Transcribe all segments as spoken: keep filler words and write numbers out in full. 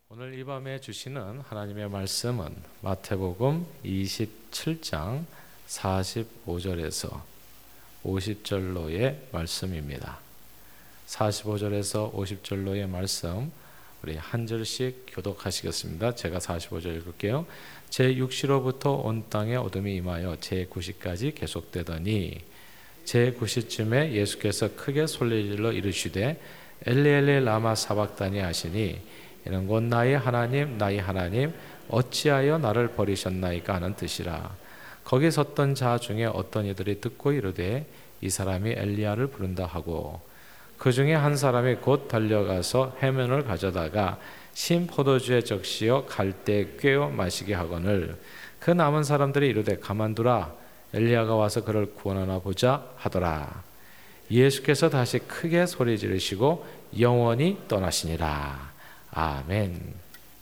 오늘 이 밤에 주시는 하나님의 말씀은 마태복음 이십칠 장 사십오 절에서 오십 절로의 말씀입니다. 사십오 절에서 오십 절로의 말씀 우리 한 절씩 교독하시겠습니다. 제가 사십오 절 읽을게요. 제육 시로부터 온 땅에 어둠이 임하여 제구 시까지 계속되더니 제구 시쯤에 예수께서 크게 소리질러 이르시되 엘리 엘리 라마 사박다니 하시니 이는 곧 나의 하나님 나의 하나님 어찌하여 나를 버리셨나이까 하는 뜻이라. 거기 섰던 자 중에 어떤 이들이 듣고 이르되 이 사람이 엘리야를 부른다 하고 그 중에 한 사람이 곧 달려가서 해면을 가져다가 신 포도주에 적시어 갈대에 꿰어 마시게 하거늘 그 남은 사람들이 이르되 가만두라 엘리야가 와서 그를 구원하나 보자 하더라. 예수께서 다시 크게 소리 지르시고 영원히 떠나시니라. 아멘.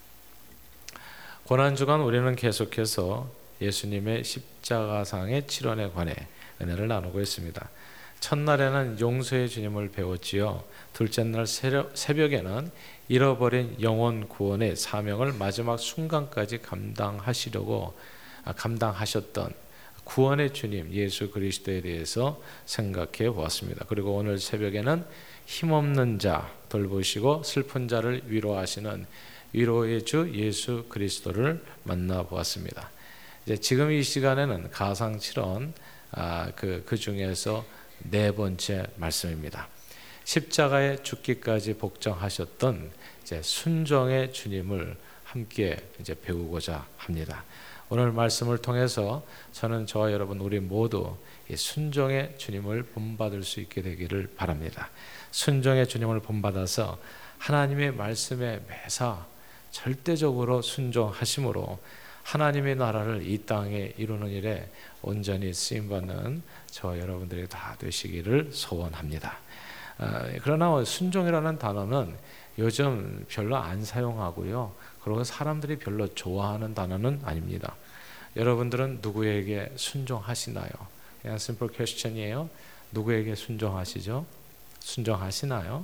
고난주간 우리는 계속해서 예수님의 십자가상의 치론에 관해 은혜를 나누고 있습니다. 첫날에는 용서의 주님을 배웠지요. 둘째 날 새벽에는 잃어버린 영혼 구원의 사명을 마지막 순간까지 감당하시려고 감당하셨던 구원의 주님 예수 그리스도에 대해서 생각해 보았습니다. 그리고 오늘 새벽에는 힘없는 자 돌보시고 슬픈 자를 위로하시는 위로의 주 예수 그리스도를 만나보았습니다. 이제 지금 이 시간에는 가상칠언 아, 그, 그 중에서 네 번째 말씀입니다. 십자가에 죽기까지 복종하셨던 이제 순종의 주님을 함께 이제 배우고자 합니다. 오늘 말씀을 통해서 저는 저와 여러분 우리 모두 이 순종의 주님을 본받을 수 있게 되기를 바랍니다. 순종의 주님을 본받아서 하나님의 말씀에 매사 절대적으로 순종하심으로 하나님의 나라를 이 땅에 이루는 일에 온전히 쓰임받는 저와 여러분들이 다 되시기를 소원합니다. 그러나 순종이라는 단어는 요즘 별로 안 사용하고요. 그리고 사람들이 별로 좋아하는 단어는 아닙니다. 여러분들은 누구에게 순종하시나요? 그냥 simple question이에요. 누구에게 순종하시죠? 순종하시나요?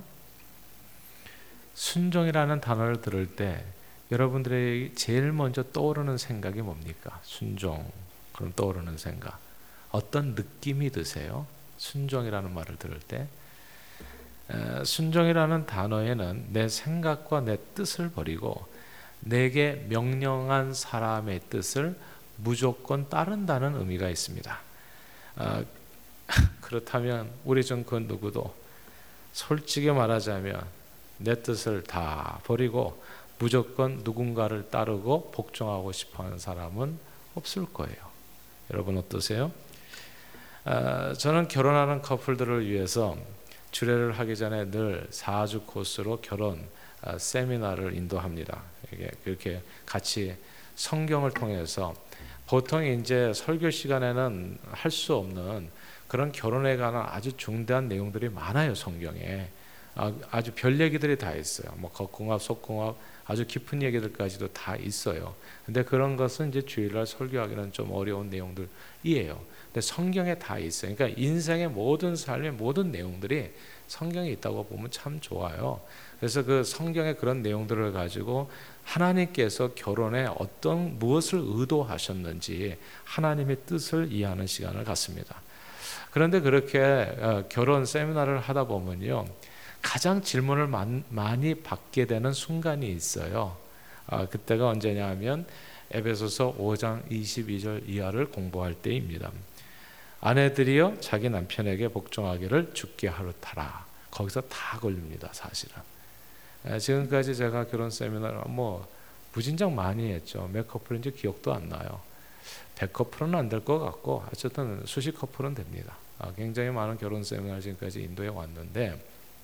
순종이라는 단어를 들을 때 여러분들의 제일 먼저 떠오르는 생각이 뭡니까? 순종. 그럼 떠오르는 생각. 어떤 느낌이 드세요? 순종이라는 말을 들을 때. 에, 순종이라는 단어에는 내 생각과 내 뜻을 버리고 내게 명령한 사람의 뜻을 무조건 따른다는 의미가 있습니다. 어, 그렇다면 우리 중 그 누구도 솔직히 말하자면 내 뜻을 다 버리고 무조건 누군가를 따르고 복종하고 싶어하는 사람은 없을 거예요. 여러분 어떠세요? 어, 저는 결혼하는 커플들을 위해서 주례를 하기 전에 늘 사 주 코스로 결혼 어, 세미나를 인도합니다. 이게 그렇게 같이 성경을 통해서 보통 이제 설교 시간에는 할 수 없는 그런 결혼에 관한 아주 중대한 내용들이 많아요. 성경에 아주 별 얘기들이 다 있어요. 뭐 겉궁합, 속궁합, 아주 깊은 얘기들까지도 다 있어요. 근데 그런 것은 이제 주일날 설교하기는 좀 어려운 내용들이에요. 근데 성경에 다 있어요. 그러니까 인생의 모든 삶의 모든 내용들이 성경에 있다고 보면 참 좋아요. 그래서 그 성경의 그런 내용들을 가지고 하나님께서 결혼에 어떤 무엇을 의도하셨는지 하나님의 뜻을 이해하는 시간을 갖습니다. 그런데 그렇게 결혼 세미나를 하다 보면요, 가장 질문을 많이 받게 되는 순간이 있어요. 그때가 언제냐 하면 에베소서 오 장 이십이 절 이하를 공부할 때입니다. 아내들이여 자기 남편에게 복종하기를 주께 하루타라. 거기서 다 걸립니다. 사실은. 지금까지 제가 결혼 세미나를 뭐 무진장 많이 했죠. 몇 커플인지 기억도 안 나요. 백 커플은 안 될 것 같고 어쨌든 수십 커플은 됩니다. 굉장히 많은 결혼 세미나를 지금까지 인도해 왔는데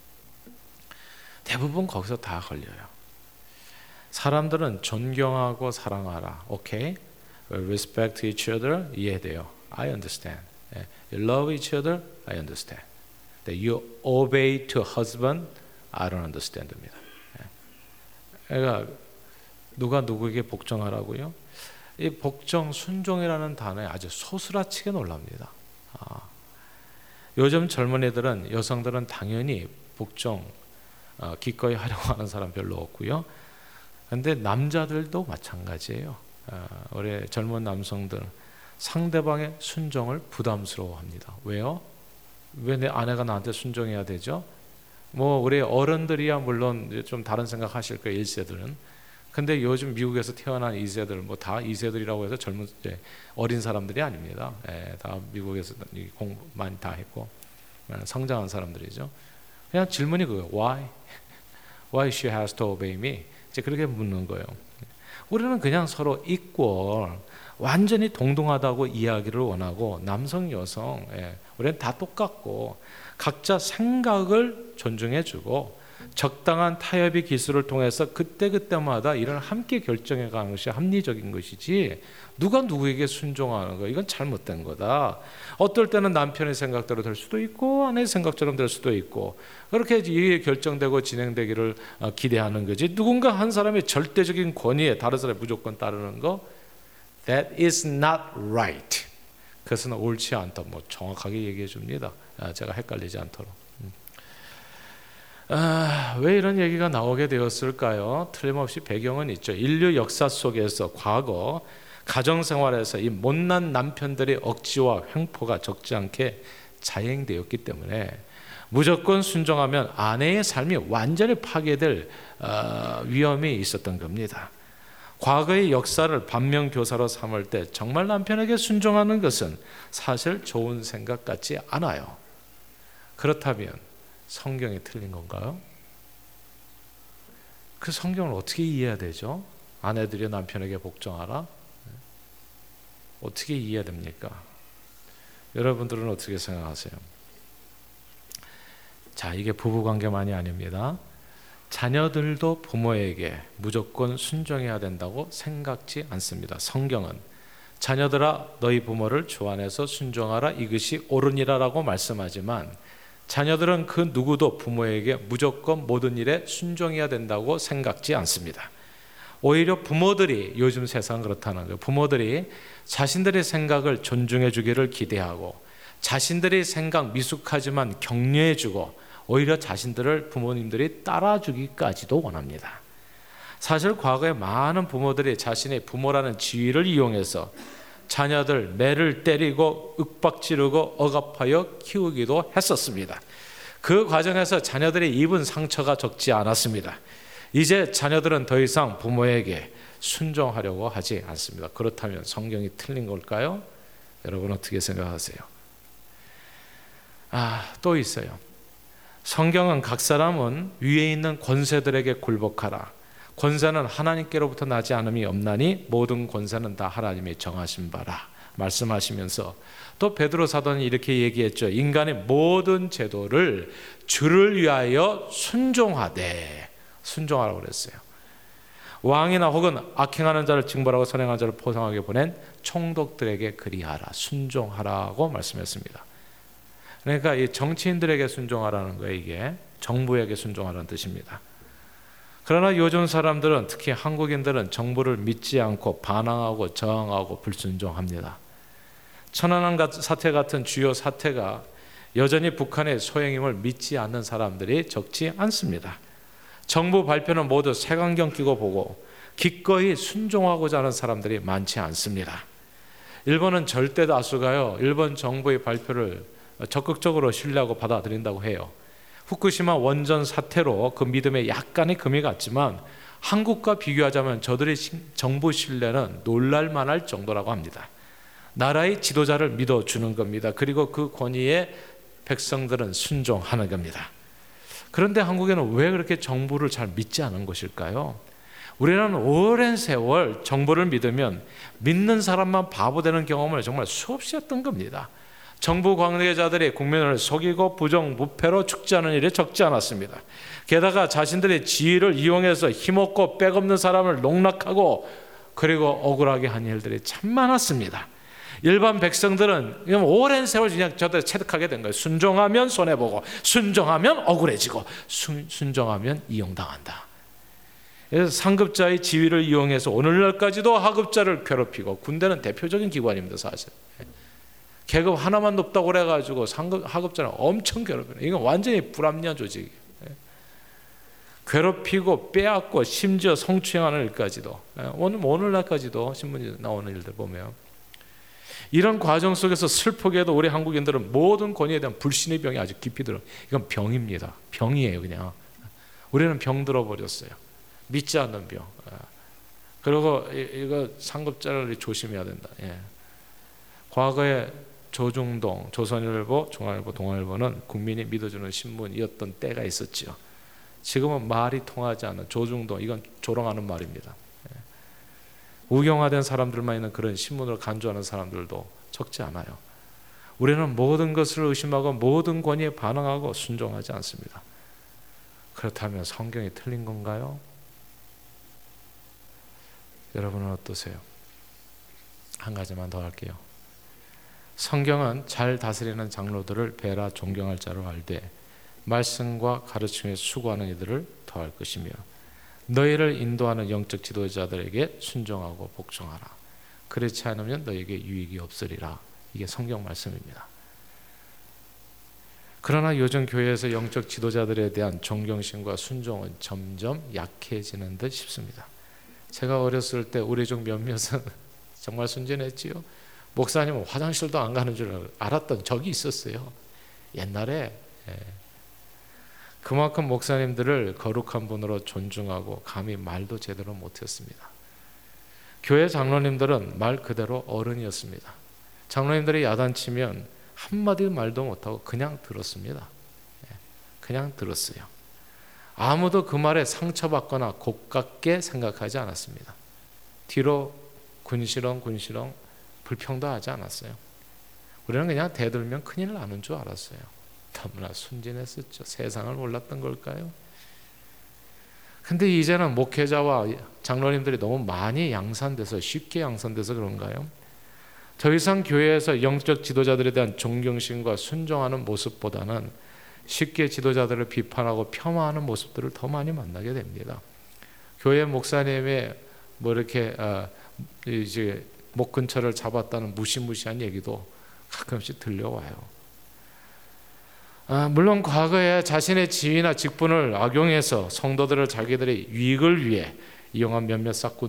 대부분 거기서 다 걸려요. 사람들은 존경하고 사랑하라. 오케이? Respect each other. 이해돼요. I understand. You love each other. I understand. You obey to husband. I don't understand입니다. 그러니까 누가 누구에게 복종하라고요? 이 복종, 순종이라는 단어에 아주 소스라치게 놀랍니다. 아, 요즘 젊은이들은 여성들은 당연히 복종 어, 기꺼이 하려고 하는 사람 별로 없고요. 근데 남자들도 마찬가지예요. 아, 우리 젊은 남성들 상대방의 순종을 부담스러워합니다. 왜요? 왜 내 아내가 나한테 순종해야 되죠? 뭐 우리 어른들이야 물론 좀 다른 생각하실 거예요. 일 세들은. 근데 요즘 미국에서 태어난 이 세들 뭐 다 이 세들이라고 해서 젊은 예, 어린 사람들이 아닙니다. 예, 다 미국에서 공부 많이 다 했고 성장한 사람들이죠. 그냥 질문이 그거예요. Why? Why she has to obey me? 이제 그렇게 묻는 거예요. 우리는 그냥 서로 equal, 완전히 동등하다고 이야기를 원하고 남성, 여성, 예, 우리는 다 똑같고 각자 생각을 존중해주고 적당한 타협의 기술을 통해서 그때그때마다 이런 함께 결정해가는 것이 합리적인 것이지 누가 누구에게 순종하는 거 이건 잘못된 거다. 어떨 때는 남편의 생각대로 될 수도 있고 아내의 생각처럼 될 수도 있고 그렇게 이게 결정되고 진행되기를 기대하는 거지 누군가 한 사람의 절대적인 권위에 다른 사람이 무조건 따르는 거 That is not right. 그것은 옳지 않다. 뭐 정확하게 얘기해 줍니다. 제가 헷갈리지 않도록. 아, 왜 이런 얘기가 나오게 되었을까요? 틀림없이 배경은 있죠. 인류 역사 속에서 과거 가정생활에서 이 못난 남편들의 억지와 횡포가 적지 않게 자행되었기 때문에 무조건 순종하면 아내의 삶이 완전히 파괴될 어, 위험이 있었던 겁니다. 과거의 역사를 반면교사로 삼을 때 정말 남편에게 순종하는 것은 사실 좋은 생각 같지 않아요. 그렇다면 성경이 틀린 건가요? 그 성경을 어떻게 이해해야 되죠? 아내들이 남편에게 복종하라? 어떻게 이해해야 됩니까? 여러분들은 어떻게 생각하세요? 자, 이게 부부관계만이 아닙니다. 자녀들도 부모에게 무조건 순종해야 된다고 생각지 않습니다. 성경은 자녀들아 너희 부모를 주 안에서 순종하라 이것이 옳으니라라고 말씀하지만 자녀들은 그 누구도 부모에게 무조건 모든 일에 순종해야 된다고 생각지 않습니다. 오히려 부모들이 요즘 세상은 그렇다는 거예요. 부모들이 자신들의 생각을 존중해 주기를 기대하고 자신들의 생각 미숙하지만 격려해 주고 오히려 자신들을 부모님들이 따라주기까지도 원합니다. 사실 과거에 많은 부모들이 자신의 부모라는 지위를 이용해서 자녀들 매를 때리고 윽박지르고 억압하여 키우기도 했었습니다. 그 과정에서 자녀들이 입은 상처가 적지 않았습니다. 이제 자녀들은 더 이상 부모에게 순종하려고 하지 않습니다. 그렇다면 성경이 틀린 걸까요? 여러분 어떻게 생각하세요? 아, 또 있어요. 성경은 각 사람은 위에 있는 권세들에게 굴복하라. 권세는 하나님께로부터 나지 않음이 없나니 모든 권세는 다 하나님이 정하신 바라 말씀하시면서 또 베드로 사도는 이렇게 얘기했죠. 인간의 모든 제도를 주를 위하여 순종하되 순종하라고 그랬어요. 왕이나 혹은 악행하는 자를 징벌하고 선행하는 자를 포상하게 보낸 총독들에게 그리하라 순종하라고 말씀했습니다. 그러니까 이 정치인들에게 순종하라는 거예요. 이게 정부에게 순종하라는 뜻입니다. 그러나 요즘 사람들은 특히 한국인들은 정부를 믿지 않고 반항하고 저항하고 불순종합니다. 천안함 사태 같은 주요 사태가 여전히 북한의 소행임을 믿지 않는 사람들이 적지 않습니다. 정부 발표는 모두 색안경 끼고 보고 기꺼이 순종하고자 하는 사람들이 많지 않습니다. 일본은 절대 다수가요, 일본 정부의 발표를 적극적으로 신뢰하고 받아들인다고 해요. 후쿠시마 원전 사태로 그 믿음에 약간의 금이 갔지만 한국과 비교하자면 저들의 정부 신뢰는 놀랄만할 정도라고 합니다. 나라의 지도자를 믿어주는 겁니다. 그리고 그 권위에 백성들은 순종하는 겁니다. 그런데 한국에는 왜 그렇게 정부를 잘 믿지 않은 것일까요? 우리는 오랜 세월 정부를 믿으면 믿는 사람만 바보 되는 경험을 정말 수없이 했던 겁니다. 정부 관계자들이 국민을 속이고 부정부패로 축제하는 일이 적지 않았습니다. 게다가 자신들의 지위를 이용해서 힘없고 백없는 사람을 농락하고 그리고 억울하게 한 일들이 참 많았습니다. 일반 백성들은 오랜 세월 그냥 저들 체득하게 된 거예요. 순종하면 손해보고 순종하면 억울해지고 순, 순종하면 이용당한다. 그래서 상급자의 지위를 이용해서 오늘날까지도 하급자를 괴롭히고 군대는 대표적인 기관입니다. 사실 계급 하나만 높다고 그래가지고 상급, 하급자는 엄청 괴롭혀요. 이건 완전히 불합리한 조직이에요. 괴롭히고 빼앗고 심지어 성추행하는 일까지도, 오늘 오늘날까지도 신문에 나오는 일들 보면 이런 과정 속에서 슬프게도 우리 한국인들은 모든 권위에 대한 불신의 병이 아주 깊이 들어. 이건 병입니다. 병이에요. 그냥 우리는 병 들어버렸어요. 믿지 않는 병. 그리고 이거 상급자를 조심해야 된다. 예. 과거에 조중동, 조선일보, 중앙일보, 동아일보는 국민이 믿어주는 신문이었던 때가 있었죠. 지금은 말이 통하지 않는 조중동, 이건 조롱하는 말입니다. 예. 우경화된 사람들만 있는 그런 신문을 간주하는 사람들도 적지 않아요. 우리는 모든 것을 의심하고 모든 권위에 반응하고 순종하지 않습니다. 그렇다면 성경이 틀린 건가요? 여러분은 어떠세요? 한 가지만 더 할게요. 성경은 잘 다스리는 장로들을 배라 존경할 자로 알되 말씀과 가르침에 수고하는 이들을 더할 것이며 너희를 인도하는 영적 지도자들에게 순종하고 복종하라. 그렇지 않으면 너희에게 유익이 없으리라. 이게 성경 말씀입니다. 그러나 요즘 교회에서 영적 지도자들에 대한 존경심과 순종은 점점 약해지는 듯 싶습니다. 제가 어렸을 때 우리 중 몇몇은 정말 순진했지요. 목사님은 화장실도 안 가는 줄 알았던 적이 있었어요. 옛날에. 예. 그만큼 목사님들을 거룩한 분으로 존중하고 감히 말도 제대로 못했습니다. 교회 장로님들은 말 그대로 어른이었습니다. 장로님들이 야단치면 한마디 말도 못하고 그냥 들었습니다. 예. 그냥 들었어요. 아무도 그 말에 상처받거나 곱깝게 생각하지 않았습니다. 뒤로 군시렁 군시렁 불평도 하지 않았어요. 우리는 그냥 대들면 큰일 나는 줄 알았어요. 너무나 순진했었죠. 세상을 몰랐던 걸까요? 근데 이제는 목회자와 장로님들이 너무 많이 양산돼서 쉽게 양산돼서 그런가요? 더 이상 교회에서 영적 지도자들에 대한 존경심과 순종하는 모습보다는 쉽게 지도자들을 비판하고 폄하하는 모습들을 더 많이 만나게 됩니다. 교회 목사님의 뭐 이렇게 아, 이제 목 근처를 잡았다는 무시무시한 얘기도 가끔씩 들려와요. 아, 물론 과거에 자신의 지위나 직분을 악용해서 성도들을 자기들의 유익을 위해 이용한 몇몇 싹군